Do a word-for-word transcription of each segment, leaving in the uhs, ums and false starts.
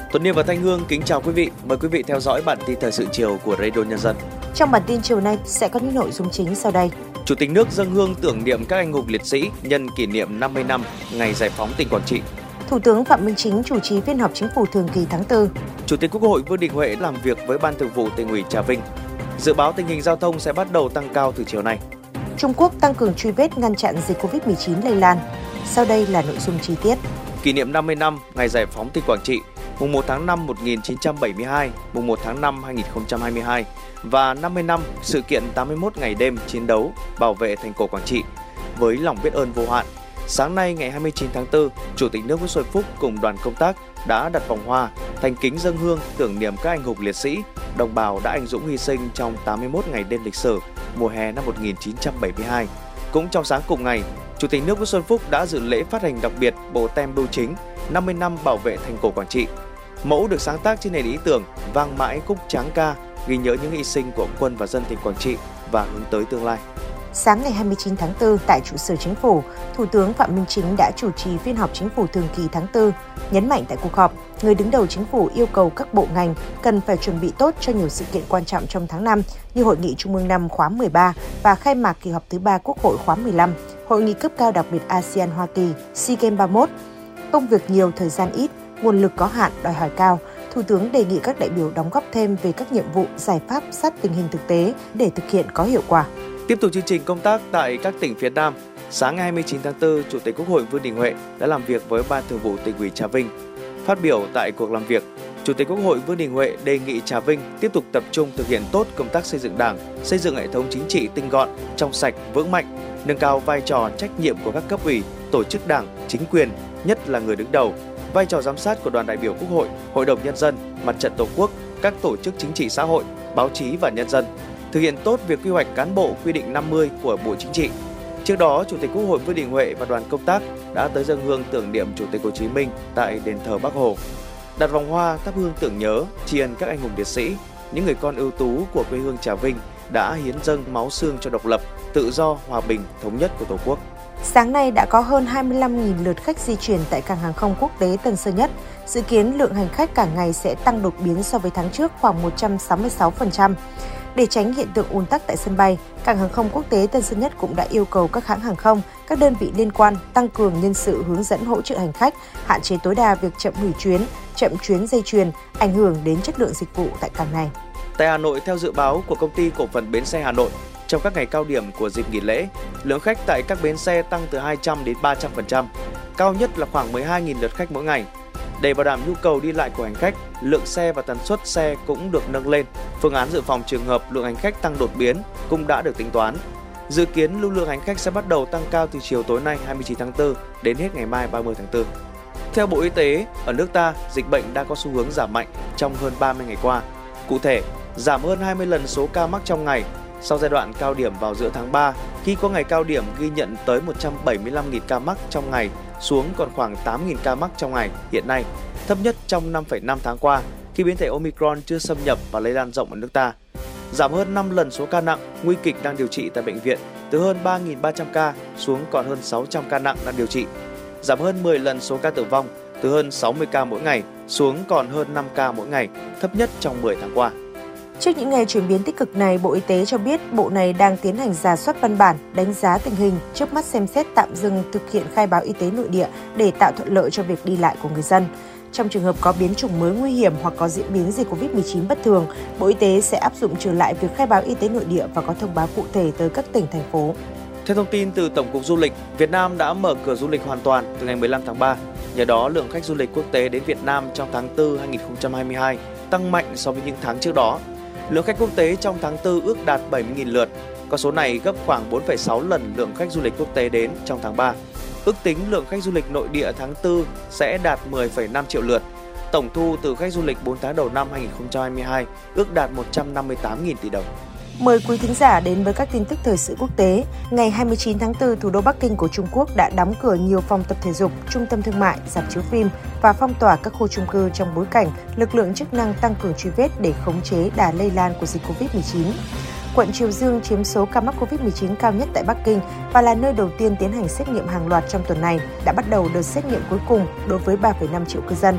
Tuấn Niên và Thanh Hương kính chào quý vị. Mời quý vị theo dõi bản tin thời sự chiều của Radio Nhân dân. Trong bản tin chiều nay sẽ có những nội dung chính sau đây. Chủ tịch nước dâng hương tưởng niệm các anh hùng liệt sĩ nhân kỷ niệm năm mươi năm ngày giải phóng tỉnh Quảng Trị. Thủ tướng Phạm Minh Chính chủ trì phiên họp chính phủ thường kỳ tháng tư. Chủ tịch Quốc hội Vương Đình Huệ làm việc với Ban Thường vụ Tỉnh ủy Trà Vinh. Dự báo tình hình giao thông sẽ bắt đầu tăng cao từ chiều nay. Trung Quốc tăng cường truy vết ngăn chặn dịch covid mười chín lây lan. Sau đây là nội dung chi tiết. Kỷ niệm năm mươi năm ngày giải phóng tỉnh Quảng Trị, mùng một tháng năm một nghìn chín trăm bảy mươi hai, mùng một tháng năm hai nghìn không trăm hai mươi hai và năm mươi năm sự kiện tám mươi mốt ngày đêm chiến đấu bảo vệ thành cổ Quảng Trị. Với lòng biết ơn vô hạn, sáng nay ngày hai mươi chín tháng tư, Chủ tịch nước Nguyễn Xuân Phúc cùng đoàn công tác đã đặt vòng hoa, thành kính dâng hương tưởng niệm các anh hùng liệt sĩ, đồng bào đã anh dũng hy sinh trong tám mươi mốt ngày đêm lịch sử mùa hè năm một nghìn chín trăm bảy mươi hai. Cũng trong sáng cùng ngày, Chủ tịch nước Nguyễn Xuân Phúc đã dự lễ phát hành đặc biệt bộ tem bưu chính năm mươi năm bảo vệ thành cổ Quảng Trị. Mẫu được sáng tác trên nền ý tưởng vang mãi khúc tráng ca, ghi nhớ những hy sinh của quân và dân tỉnh Quảng Trị và hướng tới tương lai. Sáng ngày hai mươi chín tháng tư, tại trụ sở Chính phủ, Thủ tướng Phạm Minh Chính đã chủ trì phiên họp Chính phủ thường kỳ tháng tư. Nhấn mạnh tại cuộc họp, người đứng đầu Chính phủ yêu cầu các bộ ngành cần phải chuẩn bị tốt cho nhiều sự kiện quan trọng trong tháng năm như Hội nghị Trung ương năm khóa mười ba và khai mạc kỳ họp thứ ba Quốc hội khóa mười lăm, Hội nghị cấp cao đặc biệt a sê an Hoa Kỳ, SEA Games ba mươi mốt. Công việc nhiều, thời gian ít, nguồn lực có hạn, đòi hỏi cao. Thủ tướng đề nghị các đại biểu đóng góp thêm về các nhiệm vụ, giải pháp sát tình hình thực tế để thực hiện có hiệu quả. Tiếp tục chương trình công tác tại các tỉnh phía Nam, sáng ngày hai mươi chín tháng tư, Chủ tịch Quốc hội Vương Đình Huệ đã làm việc với Ban Thường vụ Tỉnh ủy Trà Vinh. Phát biểu tại cuộc làm việc, Chủ tịch Quốc hội Vương Đình Huệ đề nghị Trà Vinh tiếp tục tập trung thực hiện tốt công tác xây dựng Đảng, xây dựng hệ thống chính trị tinh gọn, trong sạch, vững mạnh, nâng cao vai trò trách nhiệm của các cấp ủy, tổ chức Đảng, chính quyền, nhất là người đứng đầu, vai trò giám sát của đoàn đại biểu Quốc hội, Hội đồng Nhân dân, Mặt trận Tổ quốc, các tổ chức chính trị xã hội, báo chí và nhân dân. Thực hiện tốt việc quy hoạch cán bộ quy định năm mươi của Bộ Chính trị. Trước đó, Chủ tịch Quốc hội Vương Đình Huệ và đoàn công tác đã tới dâng hương tưởng niệm Chủ tịch Hồ Chí Minh tại đền thờ Bác Hồ, đặt vòng hoa thắp hương tưởng nhớ, tri ân các anh hùng liệt sĩ, những người con ưu tú của quê hương Trà Vinh đã hiến dâng máu xương cho độc lập, tự do, hòa bình, thống nhất của Tổ quốc. Sáng nay đã có hơn hai mươi lăm nghìn lượt khách di chuyển tại cảng hàng không quốc tế Tân Sơn Nhất. Dự kiến lượng hành khách cả ngày sẽ tăng đột biến so với tháng trước khoảng một trăm sáu mươi sáu phần trăm. Để tránh hiện tượng ùn tắc tại sân bay, cảng hàng không quốc tế Tân Sơn Nhất cũng đã yêu cầu các hãng hàng không, các đơn vị liên quan tăng cường nhân sự hướng dẫn hỗ trợ hành khách, hạn chế tối đa việc chậm hủy chuyến, chậm chuyến dây chuyền, ảnh hưởng đến chất lượng dịch vụ tại cảng này. Tại Hà Nội, theo dự báo của Công ty Cổ phần Bến xe Hà Nội, trong các ngày cao điểm của dịp nghỉ lễ, lượng khách tại các bến xe tăng từ hai trăm đến ba trăm phần trăm, cao nhất là khoảng mười hai nghìn lượt khách mỗi ngày. Để bảo đảm nhu cầu đi lại của hành khách, lượng xe và tần suất xe cũng được nâng lên. Phương án dự phòng trường hợp lượng hành khách tăng đột biến cũng đã được tính toán. Dự kiến lưu lượng hành khách sẽ bắt đầu tăng cao từ chiều tối nay hai mươi chín tháng tư đến hết ngày mai ba mươi tháng tư. Theo Bộ Y tế, ở nước ta, dịch bệnh đã có xu hướng giảm mạnh trong hơn ba mươi ngày qua. Cụ thể, giảm hơn hai mươi lần số ca mắc trong ngày sau giai đoạn cao điểm vào giữa tháng ba, khi có ngày cao điểm ghi nhận tới một trăm bảy mươi lăm nghìn ca mắc trong ngày, xuống còn khoảng tám nghìn ca mắc trong ngày hiện nay, thấp nhất trong năm phẩy năm tháng qua khi biến thể Omicron chưa xâm nhập và lây lan rộng ở nước ta. Giảm hơn năm lần số ca nặng, nguy kịch đang điều trị tại bệnh viện, từ hơn ba nghìn ba trăm ca xuống còn hơn sáu trăm ca nặng đang điều trị. Giảm hơn mười lần số ca tử vong, từ hơn sáu mươi ca mỗi ngày xuống còn hơn năm ca mỗi ngày, thấp nhất trong mười tháng qua. Trước những ngày chuyển biến tích cực này, Bộ Y tế cho biết Bộ này đang tiến hành rà soát văn bản, đánh giá tình hình, trước mắt xem xét tạm dừng thực hiện khai báo y tế nội địa để tạo thuận lợi cho việc đi lại của người dân. Trong trường hợp có biến chủng mới nguy hiểm hoặc có diễn biến dịch covid mười chín bất thường, Bộ Y tế sẽ áp dụng trở lại việc khai báo y tế nội địa và có thông báo cụ thể tới các tỉnh, thành phố. Theo thông tin từ Tổng cục Du lịch, Việt Nam đã mở cửa du lịch hoàn toàn từ ngày mười lăm tháng ba. Nhờ đó, lượng khách du lịch quốc tế đến Việt Nam trong tháng tư hai nghìn không trăm hai mươi hai tăng mạnh so với những tháng trước đó. Lượng khách quốc tế trong tháng tư ước đạt bảy mươi nghìn lượt, con số này gấp khoảng bốn phẩy sáu lần lượng khách du lịch quốc tế đến trong tháng ba. Ước tính lượng khách du lịch nội địa tháng tư sẽ đạt mười phẩy năm triệu lượt. Tổng thu từ khách du lịch bốn tháng đầu năm hai nghìn không trăm hai mươi hai ước đạt một trăm năm mươi tám nghìn tỷ đồng. Mời quý thính giả đến với các tin tức thời sự quốc tế. Ngày hai mươi chín tháng tư, thủ đô Bắc Kinh của Trung Quốc đã đóng cửa nhiều phòng tập thể dục, trung tâm thương mại, rạp chiếu phim và phong tỏa các khu chung cư trong bối cảnh lực lượng chức năng tăng cường truy vết để khống chế đà lây lan của dịch covid mười chín. Quận Triều Dương chiếm số ca mắc covid mười chín cao nhất tại Bắc Kinh và là nơi đầu tiên tiến hành xét nghiệm hàng loạt trong tuần này, đã bắt đầu đợt xét nghiệm cuối cùng đối với ba phẩy năm triệu cư dân.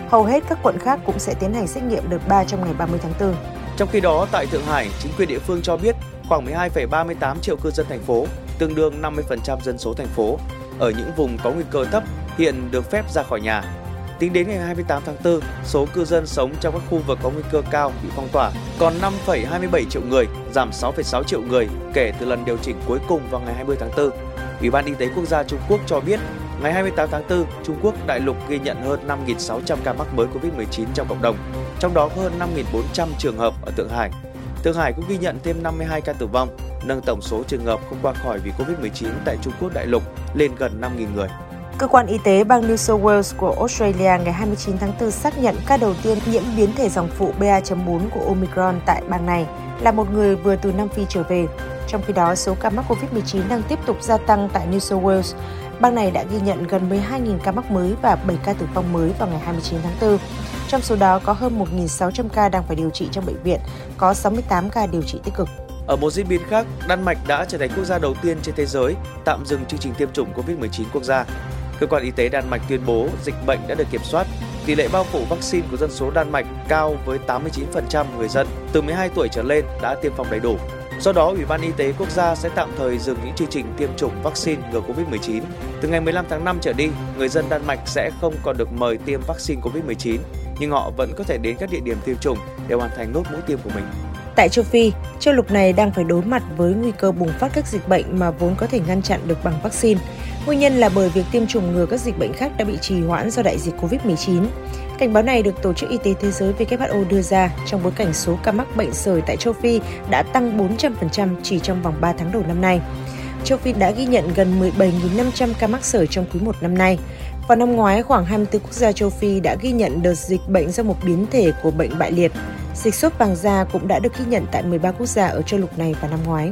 Hầu hết các quận khác cũng sẽ tiến hành xét nghiệm đợt ba trong ngày ba mươi tháng tư. Trong khi đó, tại Thượng Hải, chính quyền địa phương cho biết khoảng mười hai phẩy ba mươi tám triệu cư dân thành phố, tương đương năm mươi phần trăm dân số thành phố, ở những vùng có nguy cơ thấp hiện được phép ra khỏi nhà. Tính đến ngày hai mươi tám tháng tư, số cư dân sống trong các khu vực có nguy cơ cao bị phong tỏa còn năm phẩy hai mươi bảy triệu người, giảm sáu phẩy sáu triệu người kể từ lần điều chỉnh cuối cùng vào ngày hai mươi tháng tư. Ủy ban Y tế Quốc gia Trung Quốc cho biết, ngày hai mươi tám tháng tư, Trung Quốc đại lục ghi nhận hơn năm nghìn sáu trăm ca mắc mới covid mười chín trong cộng đồng, trong đó có hơn năm nghìn bốn trăm trường hợp ở Thượng Hải. Thượng Hải cũng ghi nhận thêm năm mươi hai ca tử vong, nâng tổng số trường hợp không qua khỏi vì covid mười chín tại Trung Quốc đại lục lên gần năm nghìn người. Cơ quan y tế bang New South Wales của Australia ngày hai mươi chín tháng tư xác nhận ca đầu tiên nhiễm biến thể dòng phụ B A chấm bốn của Omicron tại bang này là một người vừa từ Nam Phi trở về. Trong khi đó, số ca mắc covid mười chín đang tiếp tục gia tăng tại New South Wales. Bang này đã ghi nhận gần mười hai nghìn ca mắc mới và bảy ca tử vong mới vào ngày hai mươi chín tháng tư. Trong số đó có hơn một nghìn sáu trăm ca đang phải điều trị trong bệnh viện, có sáu mươi tám ca điều trị tích cực. Ở một diễn biến khác, Đan Mạch đã trở thành quốc gia đầu tiên trên thế giới tạm dừng chương trình tiêm chủng covid mười chín quốc gia. Cơ quan y tế Đan Mạch tuyên bố dịch bệnh đã được kiểm soát. Tỷ lệ bao phủ vaccine của dân số Đan Mạch cao với tám mươi chín phần trăm người dân từ mười hai tuổi trở lên đã tiêm phòng đầy đủ. Do đó, Ủy ban Y tế Quốc gia sẽ tạm thời dừng những chương trình tiêm chủng vaccine ngừa covid mười chín. Từ ngày mười lăm tháng năm trở đi, người dân Đan Mạch sẽ không còn được mời tiêm vaccine covid mười chín, nhưng họ vẫn có thể đến các địa điểm tiêm chủng để hoàn thành nốt mũi tiêm của mình. Tại châu Phi, châu lục này đang phải đối mặt với nguy cơ bùng phát các dịch bệnh mà vốn có thể ngăn chặn được bằng vaccine. Nguyên nhân là bởi việc tiêm chủng ngừa các dịch bệnh khác đã bị trì hoãn do đại dịch covid mười chín. Cảnh báo này được Tổ chức Y tế Thế giới W H O đưa ra trong bối cảnh số ca mắc bệnh sởi tại châu Phi đã tăng bốn trăm phần trăm chỉ trong vòng ba tháng đầu năm nay. Châu Phi đã ghi nhận gần mười bảy nghìn năm trăm ca mắc sởi trong quý một năm nay. Vào năm ngoái, khoảng hai mươi tư quốc gia châu Phi đã ghi nhận đợt dịch bệnh do một biến thể của bệnh bại liệt. Dịch sốt vàng da cũng đã được ghi nhận tại mười ba quốc gia ở châu lục này vào năm ngoái.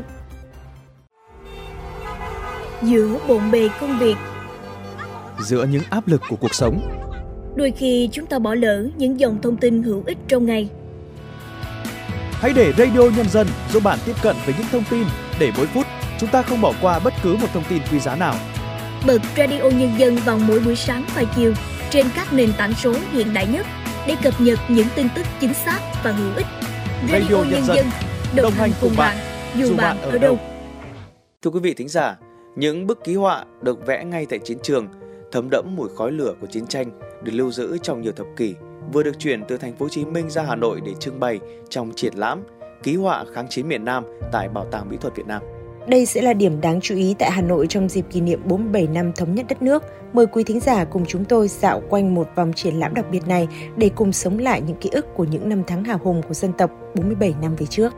Giữa bộn bề công việc, giữa những áp lực của cuộc sống, đôi khi chúng ta bỏ lỡ những dòng thông tin hữu ích trong ngày. Hãy để Radio Nhân dân giúp bạn tiếp cận với những thông tin để mỗi phút chúng ta không bỏ qua bất cứ một thông tin quý giá nào. Bật Radio Nhân dân vào mỗi buổi sáng và chiều trên các nền tảng số hiện đại nhất để cập nhật những tin tức chính xác và hữu ích. Radio, Radio Nhân dân đồng, đồng hành cùng bạn, bạn dù bạn ở đâu. Thưa quý vị thính giả, những bức ký họa được vẽ ngay tại chiến trường, thấm đẫm mùi khói lửa của chiến tranh, được lưu giữ trong nhiều thập kỷ, vừa được chuyển từ thành phố Hồ Chí Minh ra Hà Nội để trưng bày trong triển lãm Ký họa kháng chiến miền Nam tại Bảo tàng Mỹ thuật Việt Nam. Đây sẽ là điểm đáng chú ý tại Hà Nội trong dịp kỷ niệm bốn mươi bảy năm thống nhất đất nước. Mời quý thính giả cùng chúng tôi dạo quanh một vòng triển lãm đặc biệt này để cùng sống lại những ký ức của những năm tháng hào hùng của dân tộc bốn mươi bảy năm về trước.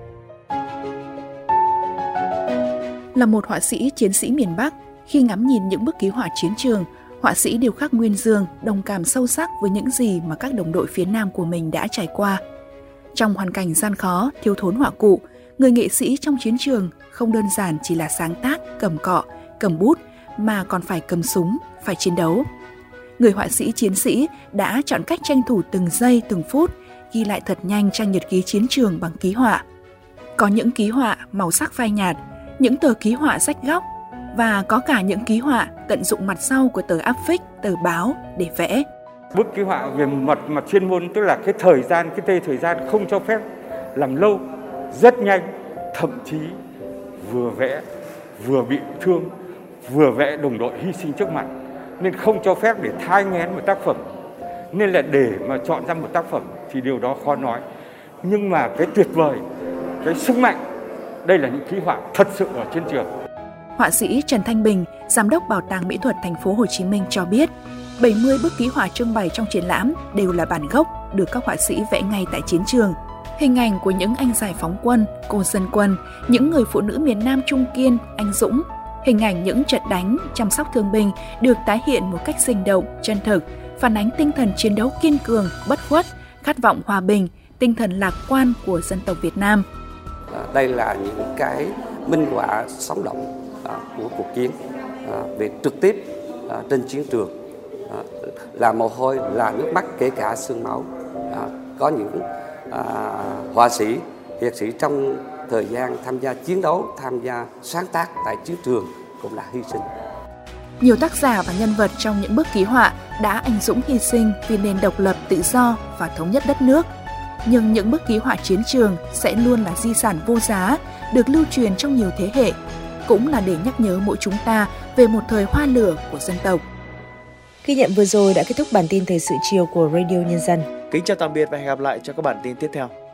Là một họa sĩ chiến sĩ miền Bắc, khi ngắm nhìn những bức ký họa chiến trường, họa sĩ điêu khắc Nguyên Dương đồng cảm sâu sắc với những gì mà các đồng đội phía Nam của mình đã trải qua. Trong hoàn cảnh gian khó, thiếu thốn họa cụ, người nghệ sĩ trong chiến trường không đơn giản chỉ là sáng tác, cầm cọ, cầm bút, mà còn phải cầm súng, phải chiến đấu. Người họa sĩ chiến sĩ đã chọn cách tranh thủ từng giây, từng phút, ghi lại thật nhanh trang nhật ký chiến trường bằng ký họa. Có những ký họa màu sắc phai nhạt, những tờ ký họa rách góc, và có cả những ký họa tận dụng mặt sau của tờ áp phích, tờ báo để vẽ. Bức ký họa về mặt mặt chuyên môn, tức là cái thời gian, cái tê thời gian không cho phép làm lâu, rất nhanh, thậm chí vừa vẽ vừa bị thương, vừa vẽ đồng đội hy sinh trước mặt, nên không cho phép để thai nghén một tác phẩm. Nên là để mà chọn ra một tác phẩm thì điều đó khó nói. Nhưng mà cái tuyệt vời, cái sức mạnh, đây là những ký họa thật sự ở chiến trường. Họa sĩ Trần Thanh Bình, giám đốc Bảo tàng Mỹ thuật Thành phố Hồ Chí Minh cho biết, bảy mươi bức ký họa trưng bày trong triển lãm đều là bản gốc được các họa sĩ vẽ ngay tại chiến trường. Hình ảnh của những anh giải phóng quân, cô dân quân, những người phụ nữ miền Nam trung kiên, anh dũng, hình ảnh những trận đánh, chăm sóc thương binh được tái hiện một cách sinh động, chân thực, phản ánh tinh thần chiến đấu kiên cường, bất khuất, khát vọng hòa bình, tinh thần lạc quan của dân tộc Việt Nam. Đây là những cái minh họa sống động của cuộc chiến, về trực tiếp trên chiến trường, là mồ hôi, là nước mắt, kể cả xương máu. Có những họa sĩ, hiệp sĩ trong thời gian tham gia chiến đấu, tham gia sáng tác tại chiến trường cũng là hy sinh. Nhiều tác giả và nhân vật trong những bức ký họa đã anh dũng hy sinh vì nền độc lập tự do và thống nhất đất nước. Nhưng những bức ký họa chiến trường sẽ luôn là di sản vô giá, được lưu truyền trong nhiều thế hệ, cũng là để nhắc nhớ mỗi chúng ta về một thời hoa lửa của dân tộc. Ghi nhận vừa rồi đã kết thúc bản tin thời sự chiều của Radio Nhân dân. Kính chào tạm biệt và hẹn gặp lại cho các bản tin tiếp theo.